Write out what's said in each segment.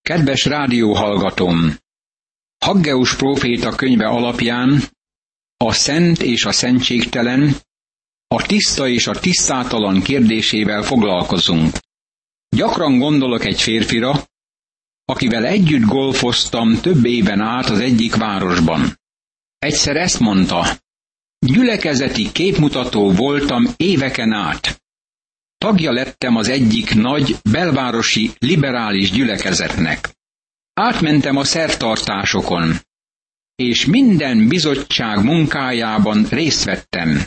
Kedves rádióhallgatóm! Haggeus próféta könyve alapján a szent és a szentségtelen, a tiszta és a tisztátalan kérdésével foglalkozunk. Gyakran gondolok egy férfira, akivel együtt golfoztam több éven át az egyik városban. Egyszer ezt mondta: gyülekezeti képmutató voltam éveken át. Tagja lettem az egyik nagy belvárosi liberális gyülekezetnek. Átmentem a szertartásokon, és minden bizottság munkájában részt vettem.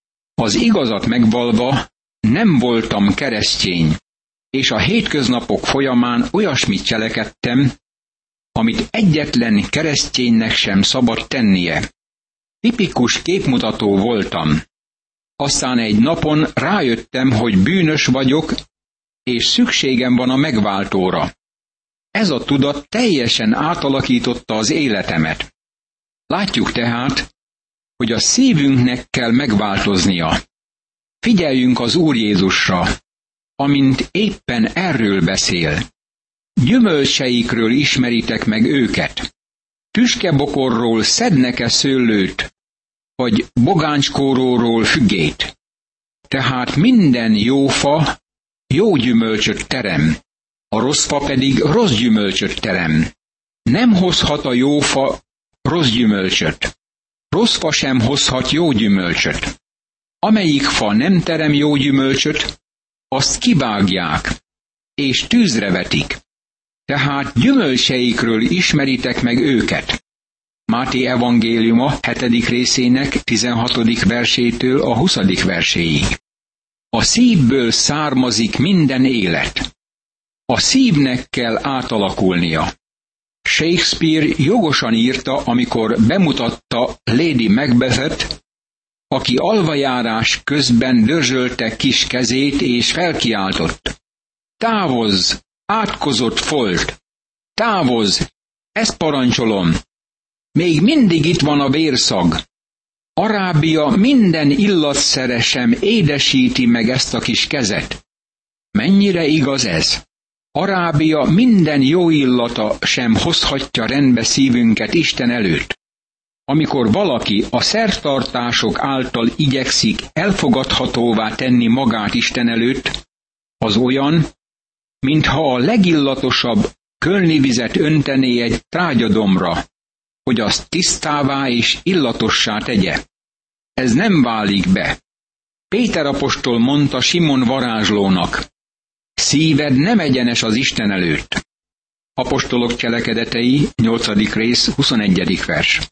Az igazat megvalva nem voltam keresztény, és a hétköznapok folyamán olyasmit cselekedtem, amit egyetlen kereszténynek sem szabad tennie. Tipikus képmutató voltam. Aztán egy napon rájöttem, hogy bűnös vagyok, és szükségem van a megváltóra. Ez a tudat teljesen átalakította az életemet. Látjuk tehát, hogy a szívünknek kell megváltoznia. Figyeljünk az Úr Jézusra, amint éppen erről beszél. Gyümölcseikről ismeritek meg őket. Tüskebokorról szednek-e szőlőt, vagy bogáncskóróról fügét? Tehát minden jó fa jó gyümölcsöt terem, a rossz fa pedig rossz gyümölcsöt terem. Nem hozhat a jó fa rossz gyümölcsöt. Rossz fa sem hozhat jó gyümölcsöt. Amelyik fa nem terem jó gyümölcsöt, azt kivágják, és tűzre vetik. Tehát gyümölcseikről ismeritek meg őket. Máté evangéliuma 7. részének 16. versétől a 20. verséig. A szívből származik minden élet. A szívnek kell átalakulnia. Shakespeare jogosan írta, amikor bemutatta Lady Macbethet, aki alvajárás közben dörzsölte kis kezét és felkiáltott: távozz, átkozott folt! Távozz, ezt parancsolom! Még mindig itt van a vérszag. Arábia minden illatszere sem édesíti meg ezt a kis kezet. Mennyire igaz ez? Arábia minden jó illata sem hozhatja rendbe szívünket Isten előtt. Amikor valaki a szertartások által igyekszik elfogadhatóvá tenni magát Isten előtt, az olyan, mintha a legillatosabb kölni vizet öntené egy trágyadomra, hogy azt tisztává és illatossá tegye. Ez nem válik be. Péter apostol mondta Simon varázslónak: szíved nem egyenes az Isten előtt. Apostolok cselekedetei, 8. rész, 21. vers.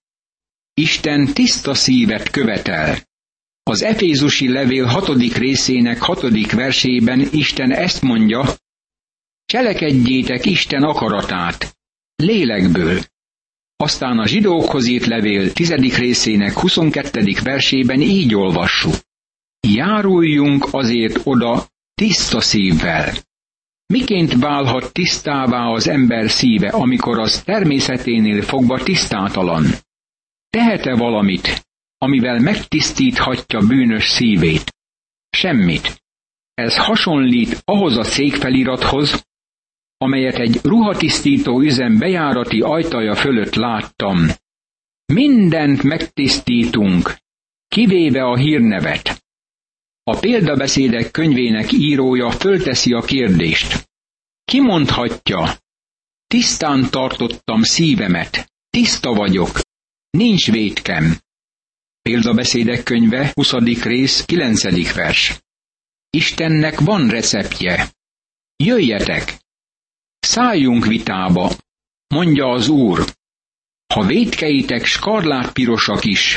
Isten tiszta szívet követel. Az Efézusi levél 6. részének 6. versében Isten ezt mondja: cselekedjétek Isten akaratát, lélekből. Aztán a zsidókhoz írt levél 10. részének 22. versében így olvassuk: járuljunk azért oda tiszta szívvel. Miként válhat tisztává az ember szíve, amikor az természeténél fogva tisztátalan? Tehet-e valamit, amivel megtisztíthatja bűnös szívét? Semmit. Ez hasonlít ahhoz a cégfelirathoz, amelyet egy ruhatisztító üzem bejárati ajtaja fölött láttam. Mindent megtisztítunk, kivéve a hírnevet. A példabeszédek könyvének írója fölteszi a kérdést: ki mondhatja, tisztán tartottam szívemet, tiszta vagyok, nincs vétkem. Példabeszédek könyve 20. rész 9. vers. Istennek van receptje. Jöjjetek! Szálljunk vitába, mondja az Úr. Ha vétkeitek skarlátpirosak is,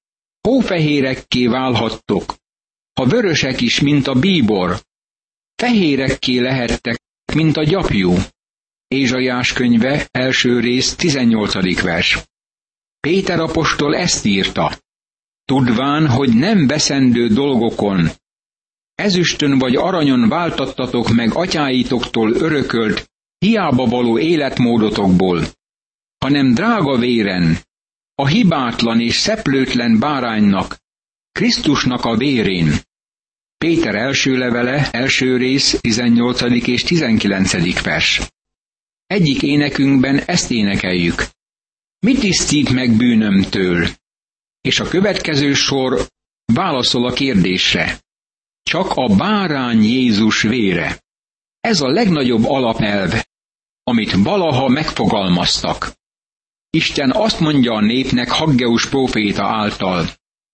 hófehérekké válhattok, ha vörösek is, mint a bíbor, fehérekké lehettek, mint a gyapjú. Ézsaiás könyve 1. rész 18. vers. Péter apostol ezt írta: tudván, hogy nem veszendő dolgokon, ezüstön vagy aranyon váltattatok meg atyáitoktól örökölt, hiába való életmódotokból, hanem drága véren, a hibátlan és szeplőtlen báránynak, Krisztusnak a vérén. Péter első levele, első rész, 18. és 19. vers. Egyik énekünkben ezt énekeljük. Mi tisztít meg bűnömtől? És a következő sor válaszol a kérdésre. Csak a bárány Jézus vére. Ez a legnagyobb alapelv, amit valaha megfogalmaztak. Isten azt mondja a népnek Haggeus próféta által.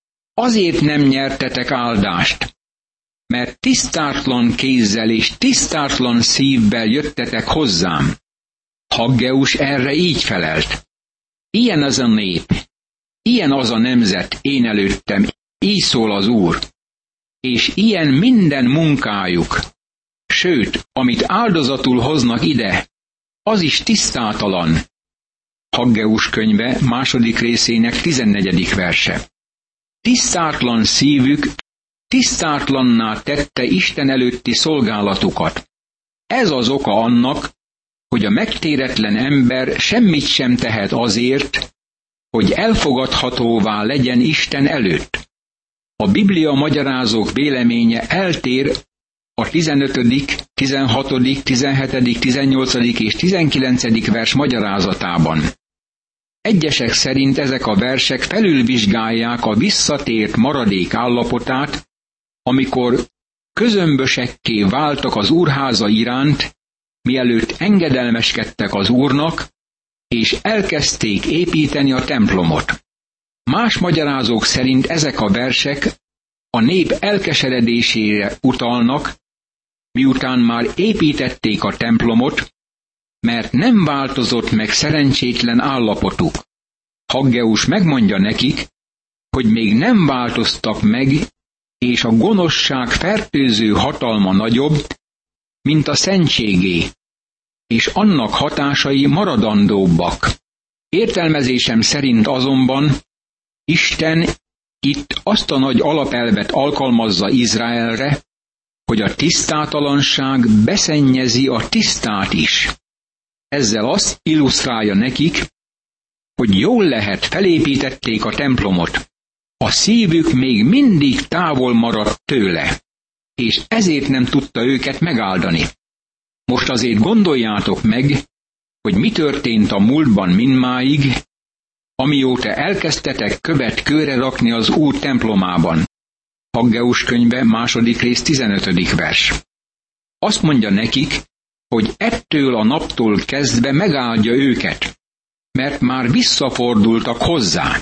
Azért nem nyertetek áldást, mert tisztátlan kézzel és tisztátlan szívvel jöttetek hozzám. Haggeus erre így felelt. Ilyen az a nép, ilyen az a nemzet én előttem, így szól az Úr. És ilyen minden munkájuk, sőt, amit áldozatul hoznak ide, az is tisztátalan. Haggeus könyve 2. részének 14. verse. Tisztátlan szívük tisztátlanná tette Isten előtti szolgálatukat. Ez az oka annak, hogy a megtéretlen ember semmit sem tehet azért, hogy elfogadhatóvá legyen Isten előtt. A Biblia magyarázók véleménye eltér a 15., 16., 17., 18. és 19. vers magyarázatában. Egyesek szerint ezek a versek felülvizsgálják a visszatért maradék állapotát, amikor közömbösekké váltak az úrháza iránt, mielőtt engedelmeskedtek az Úrnak, és elkezdték építeni a templomot. Más magyarázók szerint ezek a versek a nép elkeseredésére utalnak, miután már építették a templomot, mert nem változott meg szerencsétlen állapotuk. Haggeus megmondja nekik, hogy még nem változtak meg, és a gonoszság fertőző hatalma nagyobb, mint a szentségé, és annak hatásai maradandóbbak. Értelmezésem szerint azonban Isten itt azt a nagy alapelvet alkalmazza Izraelre, hogy a tisztátalanság beszennyezi a tisztát is. Ezzel azt illusztrálja nekik, hogy jól lehet felépítették a templomot. A szívük még mindig távol maradt tőle, és ezért nem tudta őket megáldani. Most azért gondoljátok meg, hogy mi történt a múltban mindmáig, amióta elkezdtetek követ kőre rakni az Úr templomában. Haggeus könyve 2. rész 15. vers. Azt mondja nekik, hogy ettől a naptól kezdve megáldja őket, mert már visszafordultak hozzá.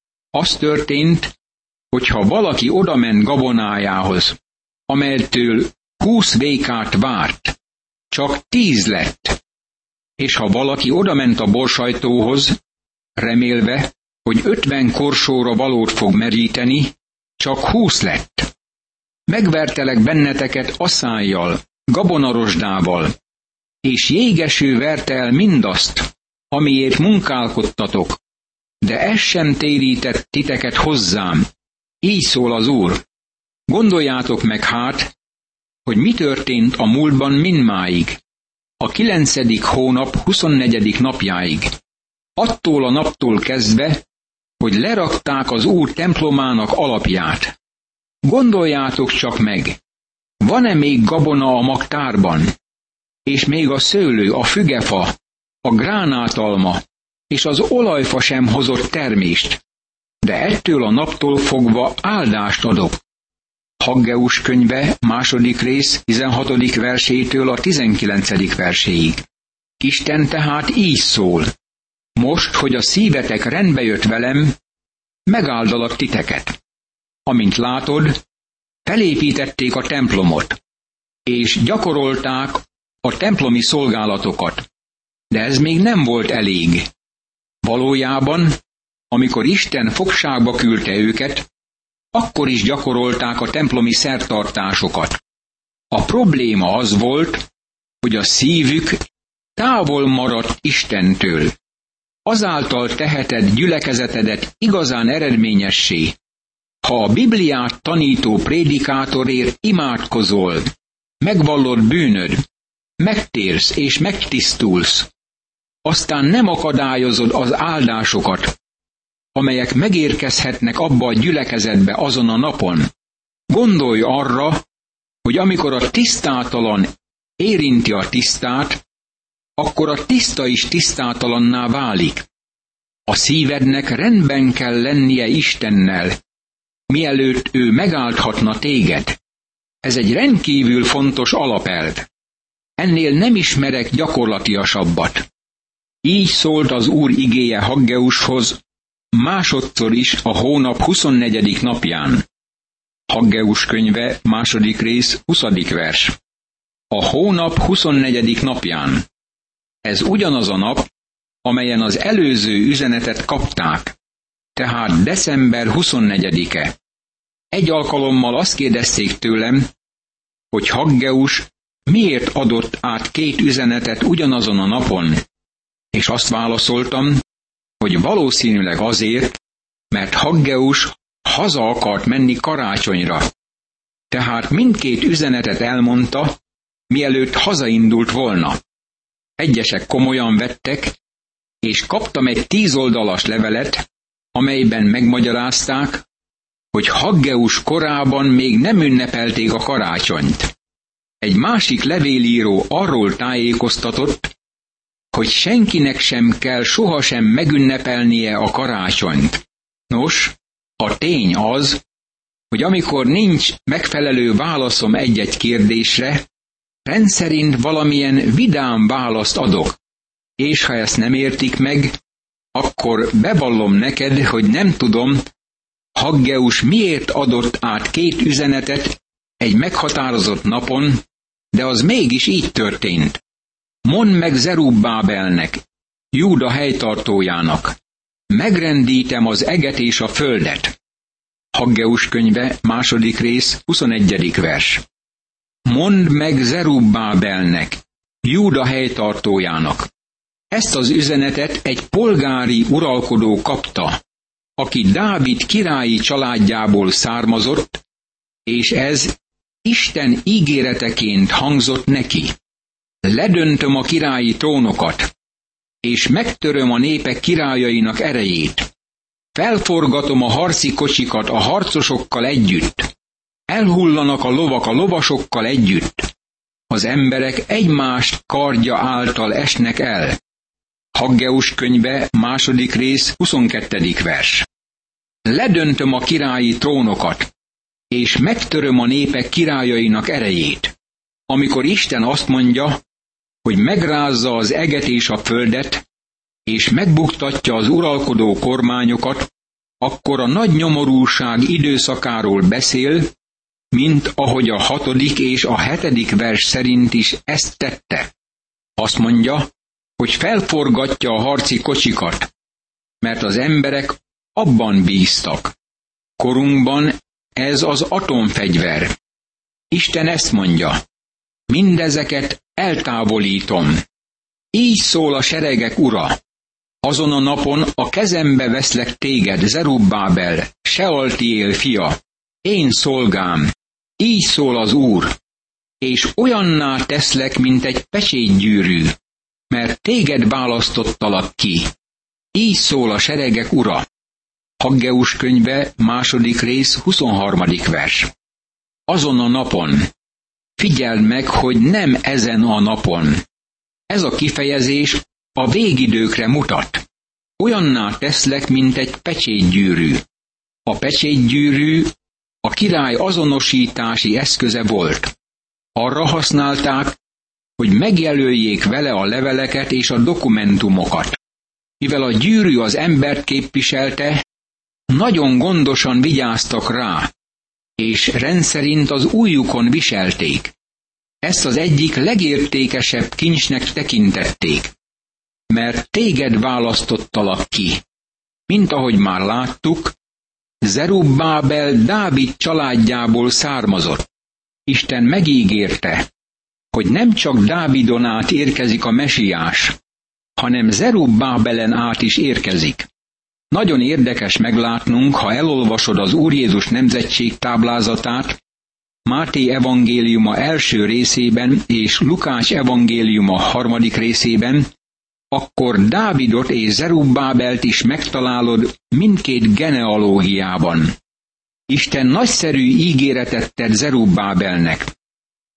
Az történt, hogyha valaki odament gabonájához, amelytől 20 vékát várt, csak 10 lett, és ha valaki odament a borsajtóhoz, remélve, hogy 50 korsóra valót fog meríteni, csak 20 lett. Megvertelek benneteket aszályjal, gabonarosdával, és jégeső verte el mindazt, amiért munkálkodtatok, de ez sem térített titeket hozzám. Így szól az Úr. Gondoljátok meg hát, hogy mi történt a múltban mindmáig, a 9. hónap 24. napjáig. Attól a naptól kezdve, hogy lerakták az Úr templomának alapját. Gondoljátok csak meg, van-e még gabona a magtárban, és még a szőlő, a fügefa, a gránátalma és az olajfa sem hozott termést, de ettől a naptól fogva áldást adok. Haggeus könyve 2. rész 16. versétől a 19. verséig. Isten tehát így szól. Most, hogy a szívetek rendbe jött velem, megáldalak titeket. Amint látod, felépítették a templomot, és gyakorolták a templomi szolgálatokat. De ez még nem volt elég. Valójában, amikor Isten fogságba küldte őket, akkor is gyakorolták a templomi szertartásokat. A probléma az volt, hogy a szívük távol maradt Istentől. Azáltal teheted gyülekezetedet igazán eredményessé, ha a Bibliát tanító prédikátorért imádkozol, megvallod bűnöd, megtérsz és megtisztulsz, aztán nem akadályozod az áldásokat, amelyek megérkezhetnek abba a gyülekezetbe azon a napon. Gondolj arra, hogy amikor a tisztátalan érinti a tisztát, akkor a tiszta is tisztátalanná válik. A szívednek rendben kell lennie Istennel, mielőtt ő megáldhatna téged. Ez egy rendkívül fontos alapelv. Ennél nem ismerek gyakorlatiasabbat. Így szólt az Úr igéje Haggeushoz, másodszor is a hónap 24. napján. Haggeus könyve, 2. rész, 20. vers. A hónap 24. napján. Ez ugyanaz a nap, amelyen az előző üzenetet kapták, tehát december 24-e. Egy alkalommal azt kérdezték tőlem, hogy Haggeus miért adott át 2 üzenetet ugyanazon a napon, és azt válaszoltam, hogy valószínűleg azért, mert Haggeus haza akart menni karácsonyra. Tehát mindkét üzenetet elmondta, mielőtt hazaindult volna. Egyesek komolyan vettek, és kaptam egy 10 oldalas levelet, amelyben megmagyarázták, hogy Haggeus korában még nem ünnepelték a karácsonyt. Egy másik levélíró arról tájékoztatott, hogy senkinek sem kell sohasem megünnepelnie a karácsonyt. Nos, a tény az, hogy amikor nincs megfelelő válaszom egy-egy kérdésre, rendszerint valamilyen vidám választ adok, és ha ezt nem értik meg, akkor bevallom neked, hogy nem tudom, Haggeus miért adott át 2 üzenetet egy meghatározott napon, de az mégis így történt. Mondd meg Zerubbábelnek, Júda helytartójának, megrendítem az eget és a földet. Haggeus könyve, 2. rész, 21. vers. Mondd meg Zerubbábelnek, Júda helytartójának. Ezt az üzenetet egy polgári uralkodó kapta, aki Dávid királyi családjából származott, és ez Isten ígéreteként hangzott neki. Ledöntöm a királyi trónokat, és megtöröm a népek királyainak erejét. Felforgatom a harci kocsikat a harcosokkal együtt. Elhullanak a lovak a lovasokkal együtt. Az emberek egymást kardja által esnek el. Haggeus könyve, 2. rész, 22. vers. Ledöntöm a királyi trónokat, és megtöröm a népek királyainak erejét. Amikor Isten azt mondja, hogy megrázza az eget és a földet, és megbuktatja az uralkodó kormányokat, akkor a nagy nyomorúság időszakáról beszél, mint ahogy a 6. és a 7. vers szerint is ezt tette. Azt mondja, hogy felforgatja a harci kocsikat, mert az emberek abban bíztak. Korunkban ez az atomfegyver. Isten ezt mondja, mindezeket eltávolítom. Így szól a seregek ura. Azon a napon a kezembe veszlek téged, Zerubbábel, Sealtiél fia, én szolgám. Így szól az Úr, és olyanná teszlek, mint egy pecsétgyűrű, mert téged választottalak ki. Így szól a seregek ura. Haggeus könyve, 2. rész, 23. vers. Azon a napon. Figyeld meg, hogy nem ezen a napon. Ez a kifejezés a végidőkre mutat. Olyanná teszlek, mint egy pecsétgyűrű. A pecsétgyűrű a király azonosítási eszköze volt. Arra használták, hogy megjelöljék vele a leveleket és a dokumentumokat. Mivel a gyűrű az embert képviselte, nagyon gondosan vigyáztak rá, és rendszerint az ujjukon viselték. Ezt az egyik legértékesebb kincsnek tekintették. Mert téged választottalak ki. Mint ahogy már láttuk, Zerubbábel Dávid családjából származott. Isten megígérte, hogy nem csak Dávidon át érkezik a mesiás, hanem Zerubbábelen át is érkezik. Nagyon érdekes meglátnunk, ha elolvasod az Úr Jézus nemzetség táblázatát, Máté evangéliuma első részében és Lukács evangéliuma 3. részében, akkor Dávidot és Zerubbábelt is megtalálod mindkét genealógiában. Isten nagyszerű ígéretet tett Zerubbábelnek.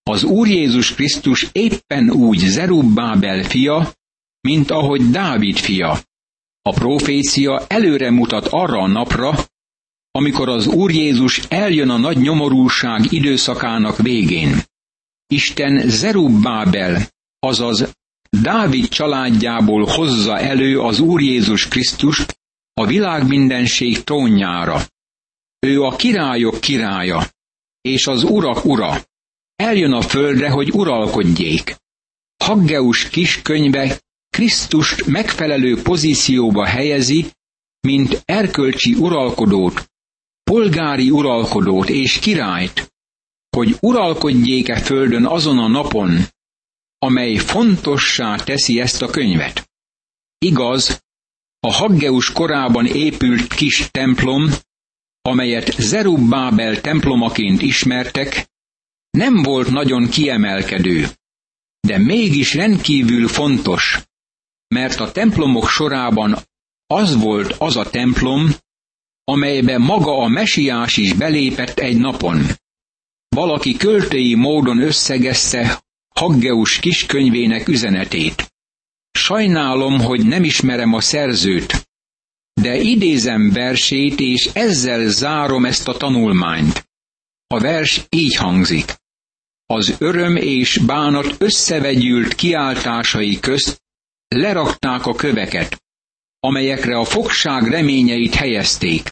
Az Úr Jézus Krisztus éppen úgy Zerubbábel fia, mint ahogy Dávid fia. A profécia előre mutat arra a napra, amikor az Úr Jézus eljön a nagy nyomorúság időszakának végén. Isten Zerubbábel, azaz Dávid családjából hozza elő az Úr Jézus Krisztust a világmindenség trónjára. Ő a királyok királya, és az urak ura. Eljön a földre, hogy uralkodjék. Haggeus kiskönyve Krisztust megfelelő pozícióba helyezi, mint erkölcsi uralkodót, polgári uralkodót és királyt, hogy uralkodjék-e földön azon a napon, amely fontossá teszi ezt a könyvet. Igaz, a Haggeus korában épült kis templom, amelyet Zerubbábel templomaként ismertek, nem volt nagyon kiemelkedő, de mégis rendkívül fontos, mert a templomok sorában az volt az a templom, amelybe maga a Mesiás is belépett egy napon. Valaki költői módon összegezte Haggeus kiskönyvének üzenetét. Sajnálom, hogy nem ismerem a szerzőt, de idézem versét, és ezzel zárom ezt a tanulmányt. A vers így hangzik. Az öröm és bánat összevegyült kiáltásai közt lerakták a köveket, amelyekre a fogság reményeit helyezték.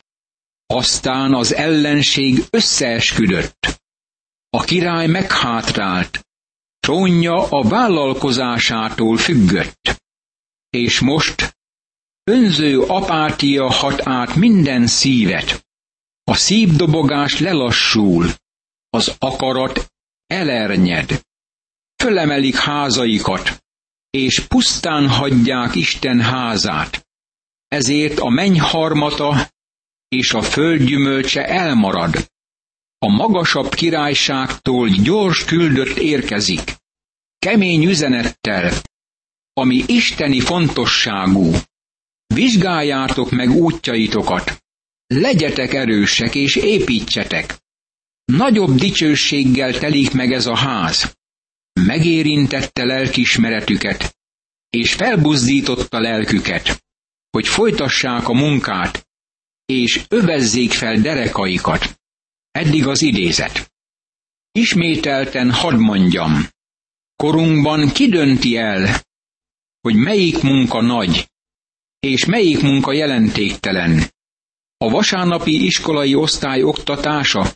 Aztán az ellenség összeesküdött. A király meghátrált, trónja a vállalkozásától függött. És most önző apátia hat át minden szívet. A szívdobogás lelassul, az akarat elernyed. Fölemelik házaikat, és pusztán hagyják Isten házát. Ezért a menny harmata és a föld gyümölcse elmarad. A magasabb királyságtól gyors küldött érkezik, kemény üzenettel, ami isteni fontosságú. Vizsgáljátok meg útjaitokat, legyetek erősek és építsetek. Nagyobb dicsőséggel telik meg ez a ház. Megérintette lelkiismeretüket, és felbuzdította lelküket, hogy folytassák a munkát, és övezzék fel derekaikat. Eddig az idézet. Ismételten hadd mondjam, korunkban ki dönti el, hogy melyik munka nagy, és melyik munka jelentéktelen. A vasárnapi iskolai osztály oktatása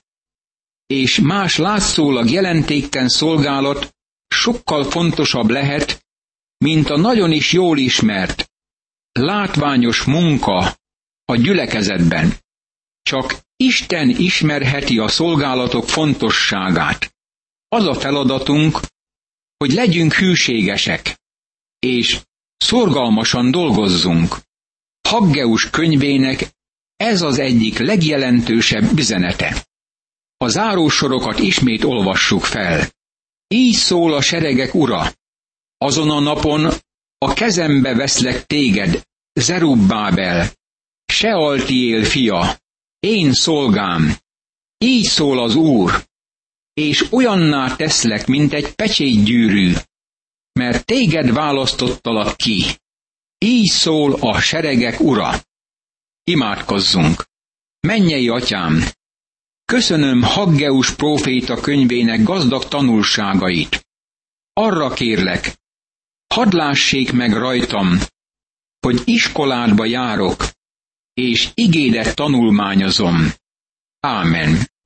és más látszólag jelentéktelen szolgálat sokkal fontosabb lehet, mint a nagyon is jól ismert, látványos munka a gyülekezetben. Csak Isten ismerheti a szolgálatok fontosságát. Az a feladatunk, hogy legyünk hűségesek, és szorgalmasan dolgozzunk. Haggeus könyvének ez az egyik legjelentősebb üzenete. A zárósorokat ismét olvassuk fel. Így szól a seregek ura. Azon a napon a kezembe veszlek téged, Zerubbábel, Sealtiél fia, én szolgám. Így szól az Úr, és olyanná teszlek, mint egy pecsétgyűrű, mert téged választottalak ki. Így szól a seregek ura. Imádkozzunk. Mennyei Atyám, köszönöm Haggeus próféta könyvének gazdag tanulságait. Arra kérlek, hadd lássék meg rajtam, hogy iskoládba járok, és igédet tanulmányozom. Ámen.